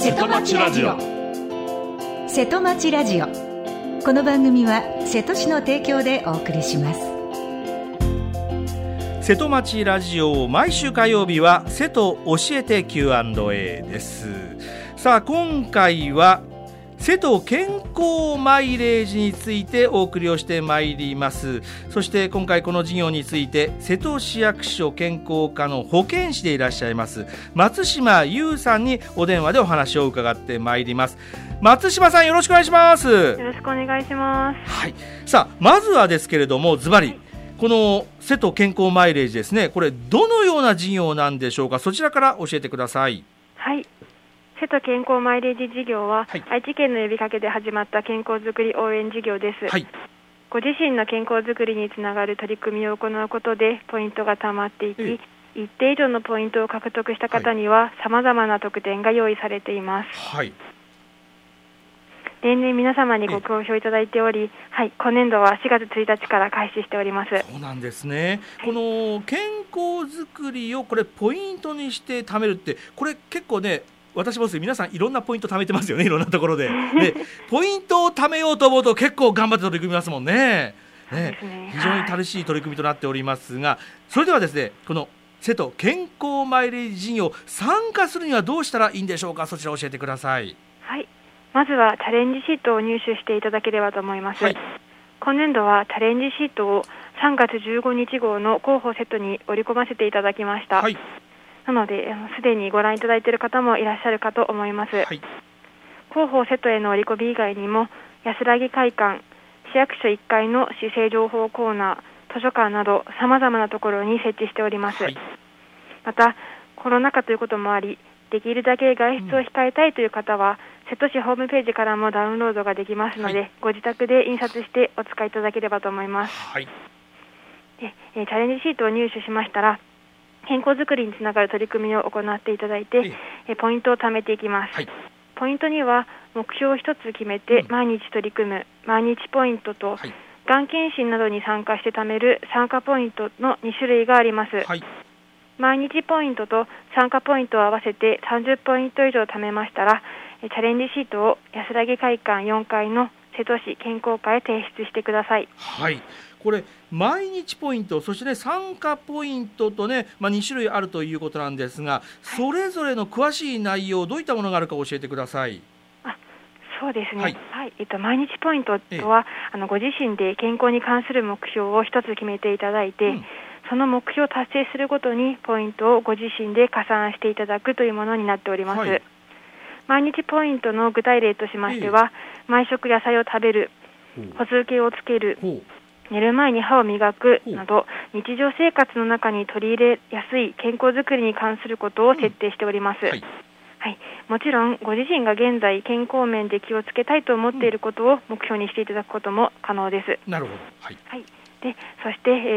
瀬戸町ラジオ。 瀬戸町ラジオ。この番組は瀬戸市の提供でお送りします。 瀬戸町ラジオ、毎週火曜日は瀬戸教えて Q&A です。さあ、今回は瀬戸健康マイレージについてお送りをしてまいります。そして今回この事業について瀬戸市役所健康課の保健師でいらっしゃいます松島優さんにお電話でお話を伺ってまいります。松島さん、よろしくお願いします。よろしくお願いします。 はい、さあ、まずはですけれども、ズバリこの瀬戸健康マイレージですね、これどのような事業なんでしょうか。そちらから教えてください。 はい、瀬戸健康マイレージ事業は、 はい、 愛知県の呼びかけで始まった健康づくり応援事業です。 はい、 ご自身の健康づくりにつながる取り組みを行うことでポイントがたまっていき、一定以上のポイントを獲得した方にはさまざまな特典が用意されています。 はい、 例年皆様にご好評いただいており、はい、今年度は4月1日から開始しております。 そうなんですね。 はい、 この健康づくりをこれポイントにして貯めるって、これ結構ね、私もですね、皆さんいろんなポイント貯めてますよね、いろんなところで。でポイントを貯めようと思うと結構頑張って取り組みますもんね。非常に楽しい取り組みとなっておりますが、それではですね、この瀬戸健康マイレージ事業参加するにはどうしたらいいんでしょうか。そちら教えてください。 はい、まずはチャレンジシートを入手していただければと思います。はい、今年度はチャレンジシートを3月15日号の広報セットに織り込ませていただきました。はい、なのですでにご覧いただいている方もいらっしゃるかと思います。はい、広報セットへの織り込み以外にも安らぎ会館、市役所1階の市政情報コーナー、図書館などさまざまなところに設置しております。はい、またコロナ禍ということもあり、できるだけ外出を控えたいという方は、瀬戸市ホームページからもダウンロードができますので、はい、ご自宅で印刷してお使いいただければと思います。はい、チャレンジシートを入手しましたら、健康づくりにつながる取り組みを行っていただいて、ポイントを貯めていきます。はい、ポイントには目標を一つ決めて毎日取り組む毎日ポイントと、はい、がん検診などに参加して貯める参加ポイントの2種類があります。はい、毎日ポイントと参加ポイントを合わせて30ポイント以上貯めましたら、チャレンジシートを安らぎ会館4階の瀬戸市健康課へ提出してください。 はい、これ毎日ポイント、そしてね、参加ポイントとね、2種類あるということなんですが、それぞれの詳しい内容、どういったものがあるか教えてください。 そうですね。はい、毎日ポイントとは、ご自身で健康に関する目標を一つ決めていただいて、その目標を達成するごとにポイントをご自身で加算していただくというものになっております。はい、毎日ポイントの具体例としましては、毎食野菜を食べる、歩数計をつける、寝る前に歯を磨くなど、日常生活の中に取り入れやすい健康づくりに関することを設定しております。はいはい、もちろんご自身が現在健康面で気をつけたいと思っていることを目標にしていただくことも可能です。 なるほど。はいはい、でそして、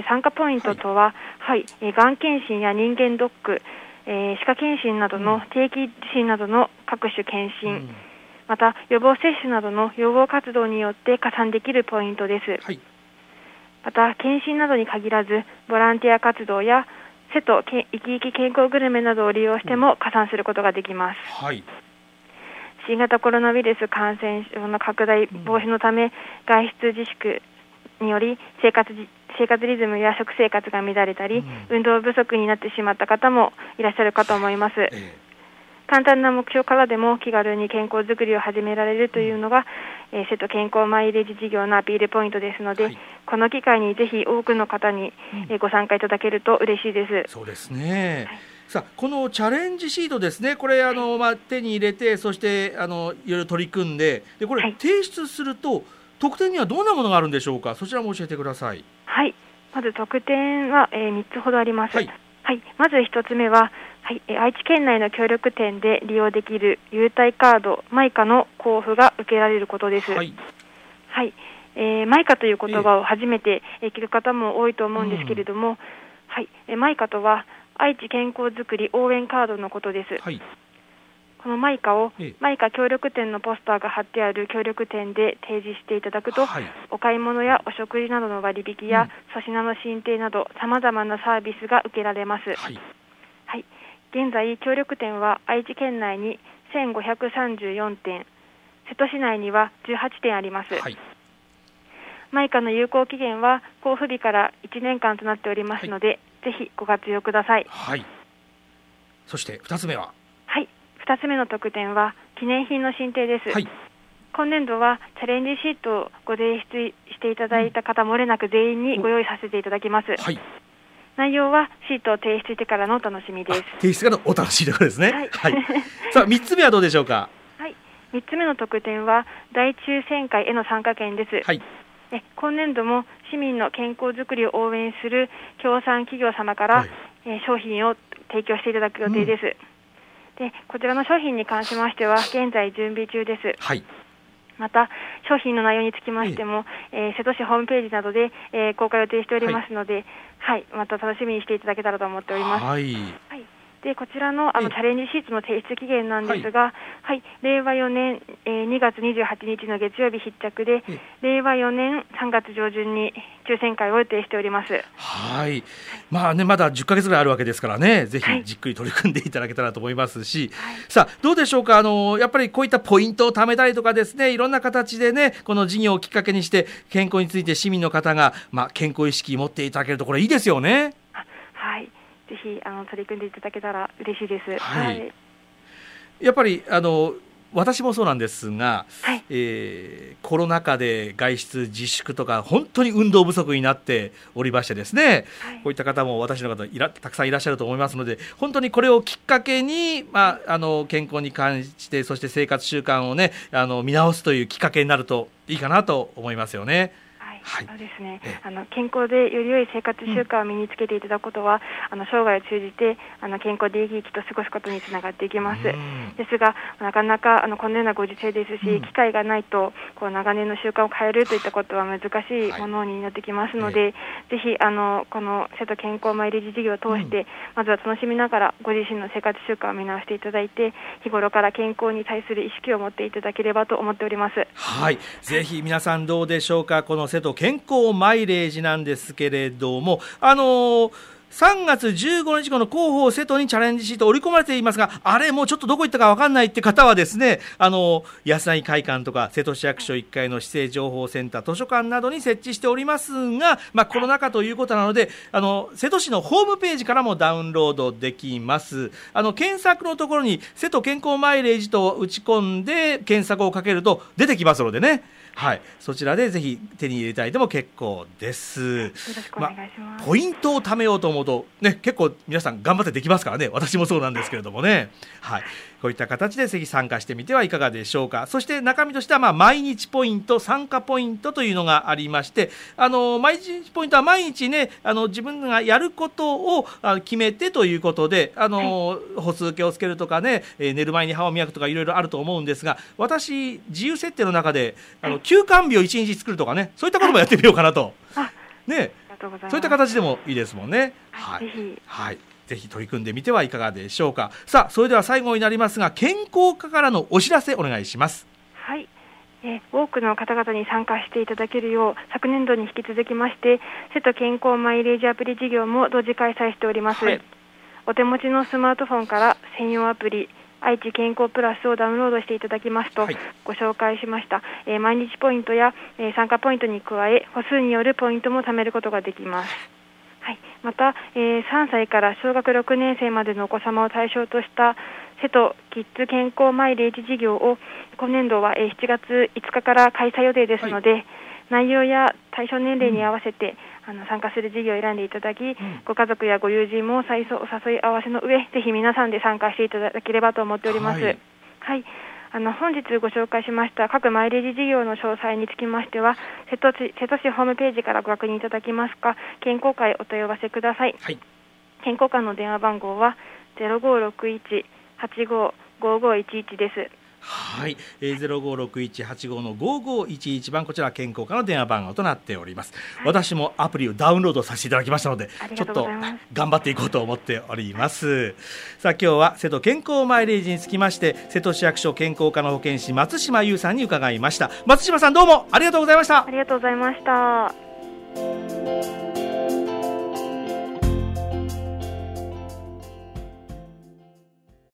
参加ポイントとは、がん検診や人間ドック、歯科検診などの定期受診などの各種検診、また予防接種などの予防活動によって加算できるポイントです。はい、また検診などに限らずボランティア活動や瀬戸生き生き健康グルメなどを利用しても加算することができます。はい、新型コロナウイルス感染症の拡大防止のため、外出自粛により生活リズムや食生活が乱れたり、運動不足になってしまった方もいらっしゃるかと思います。簡単な目標からでも気軽に健康づくりを始められるというのが、瀬戸健康マイレージ事業のアピールポイントですので、はい、この機会にぜひ多くの方に、ご参加いただけると嬉しいです。 そうですね。はい、さあ、このチャレンジシートですね、これ手に入れて、そしていろいろ取り組んで、これ提出すると、特典にはどんなものがあるんでしょうか。そちらも教えてください。 はい、まず特典は、3つほどあります。はいはい、まず1つ目は、愛知県内の協力店で利用できる優待カードマイカの交付が受けられることです。はいはい、マイカという言葉を初めて聞く方も多いと思うんですけれども、マイカとは愛知健康づくり応援カードのことです。はい、このマイカをマイカ協力店のポスターが貼ってある協力店で提示していただくと、お買い物やお食事などの割引や粗品の進呈などさまざまなサービスが受けられます。はい、現在協力店は愛知県内に 1534点、瀬戸市内には18点あります。 はい、 マイカの有効期限は交付日から1年間となっておりますので、はい、ぜひご活用ください。 はい、そして2つ目は、 はい、2つ目の特典は記念品の進呈です。はい、今年度はチャレンジシートをご提出していただいた方もれなく全員にご用意させていただきます。はい、内容はシートを提出してからのお楽しみです。 提出からのお楽しみということですね。はいはい、さあ3つ目はどうでしょうか。 はい、3つ目の特典は大抽選会への参加券です。はい、今年度も市民の健康づくりを応援する協賛企業様から、はい、商品を提供していただく予定です。でこちらの商品に関しましては現在準備中です。はい、また商品の内容につきましても、瀬戸市ホームページなどで、公開予定しておりますので、はい、また楽しみにしていただけたらと思っております。はい、はい、でこちらの、チャレンジシートの提出期限なんですが、はい、令和4年、2月28日の月曜日必着で、令和4年3月上旬に抽選会を予定しております。 はい、まあね、まだ10ヶ月ぐらいあるわけですからね、ぜひじっくり取り組んでいただけたらと思いますし、はい、さあどうでしょうか。やっぱりこういったポイントを貯めたりとかですね、いろんな形でね、この事業をきっかけにして健康について市民の方が、健康意識を持っていただけるとこれいいですよね。 はい、ぜひ取り組んでいただけたら嬉しいです。はいはい、 やっぱり私もそうなんですが、はい、コロナ禍で外出自粛とか本当に運動不足になっておりましてですね、はい、こういった方も私の方たくさんいらっしゃると思いますので、本当にこれをきっかけに、健康に関してそして生活習慣をね見直すというきっかけになるといいかなと思いますよね。 はい、そうですね。健康でより良い生活習慣を身につけていただくことは、生涯を通じて健康で生き生きと過ごすことにつながっていきます。ですがなかなかこのようなご時世ですし、機会がないと長年の習慣を変えるといったことは難しいものになってきますので、ぜひこの瀬戸健康マイレージ事業を通して、まずは楽しみながらご自身の生活習慣を見直していただいて、日頃から健康に対する意識を持っていただければと思っております。 はい、ぜひ皆さんどうでしょうか。この瀬戸健康マイレージなんですけれども、3月15日後の広報瀬戸にチャレンジシート織り込まれていますが、あれもうちょっとどこ行ったか分かんないって方はですね、安内会館とか瀬戸市役所1階の市政情報センター図書館などに設置しておりますが、コロナ禍ということなので瀬戸市のホームページからもダウンロードできます。検索のところに瀬戸健康マイレージと打ち込んで検索をかけると出てきますのでね、はい、そちらでぜひ手に入れたいでも結構です。よろしくお願いします。 ポイントを貯めようと思うと、ね、結構皆さん頑張ってできますからね。私もそうなんですけれどもね、はい、こういった形でぜひ参加してみてはいかがでしょうか。そして中身としては毎日ポイント、参加ポイントというのがありまして、毎日ポイントは毎日ね自分がやることを決めてということで歩数計をつけるとかね、寝る前に歯を磨くとかいろいろあると思うんですが、私自由設定の中で休館日を1日作るとかね、そういったこともやってみようかなと、ね、そういった形でもいいですもんね。はい、はい、ぜひ取り組んでみてはいかがでしょうか。さあそれでは最後になりますが、健康課からのお知らせお願いします。 はい、多くの方々に参加していただけるよう昨年度に引き続きまして瀬戸健康マイレージアプリ事業も同時開催しております。はい、お手持ちのスマートフォンから専用アプリ愛知健康プラスをダウンロードしていただきますと、ご紹介しました、毎日ポイントや、参加ポイントに加え歩数によるポイントも貯めることができます。はい、また、3歳から小学6年生までのお子様を対象とした瀬戸キッズ健康マイレージ事業を今年度は7月5日から開催予定ですので、内容や対象年齢に合わせて、参加する事業を選んでいただき、ご家族やご友人もお誘い合わせの上、ぜひ皆さんで参加していただければと思っております。はい、本日ご紹介しました各マイレージ事業の詳細につきましては瀬戸市ホームページからご確認いただきますか、健康課へお問い合わせください。はい、健康課の電話番号は 0561-855511 です。 はい、056185の5511番、こちら健康課の電話番号となっております。はい、私もアプリをダウンロードさせていただきましたので、ちょっと頑張っていこうと思っております。さあ今日は瀬戸健康マイレージにつきまして瀬戸市役所健康課の保健師松島優さんに伺いました。松島さんどうもありがとうございました。 ありがとうございました。